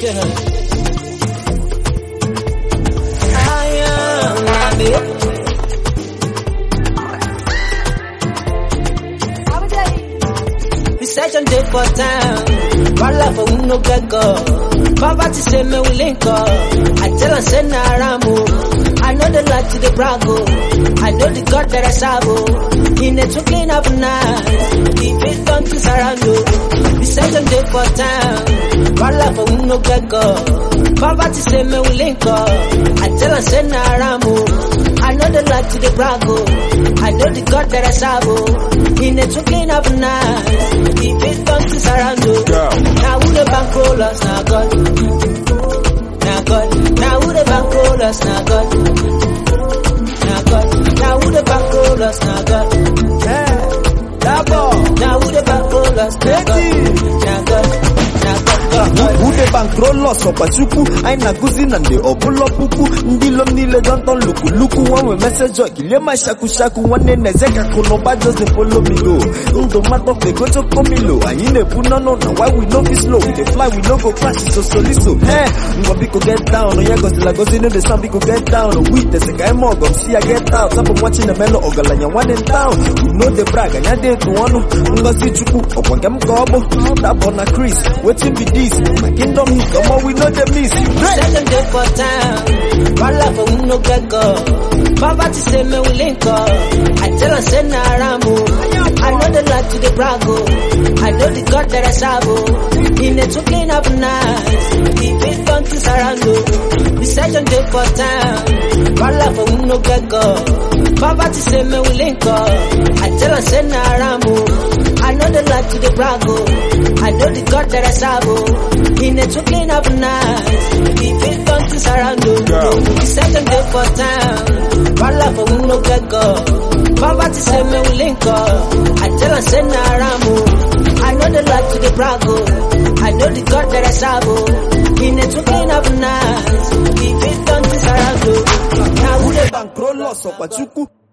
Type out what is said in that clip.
Session day for town. My life we no get go. Poverty say me we link up. I tell and say na ramu. I know the light to the brago. I know the God that I serve. In a clean up night. If it don't to surround. The session day for town. My life we no get go. Poverty say me we link up. I tell and say na ramu. I know the light to the brago. I know the God that I serve. In a clean up night. If it don't to surround you. Now who the bankroll us, now God. Now God. Now who the bankroll us, now God. Now God. Now who the bankroll us, now God. Now who the bankroll us, now God. Now God. Who the bankroll us up at Chuku? I na guzi nande obulo pupu. Ndilo nile don't luku one we message joy. Kilema shaku one ne nezeka kono bad doesn't follow me go. Ndo matter they go to komilo. I in a puna no now why we no be slow. We dey fly we no go crash so soliso. Hey, we go get down. Oya go still go no the sound we go get down. We the seka mo go see I get out. Some watching the melo ogalanya one in town. We know the brag and ya dey to one. Ngo si Chuku opangam kobo. That bona Chris. Waiting be this. My kingdom, come on, we know the miss. Second day for time. My life, we no get go. Poverty say me we link up. I tell and say na ramu. I know the light to the brago. I know the God that I serve. In a clean up night. If it don't to surround. The second day for time. My life, we no get go. Poverty say me we link up. I tell and say na ramu. I know the light to the brago. I know the God that I serve. In a clean up night. If it don't to surround you. The second day for time. My life we no get go. Poverty say me we link up. I tell and say na ramu. I know the light to the brago. I know the God that I serve. In a clean up night. If it don't to surround you. Now who the bankroll us up at Chuku?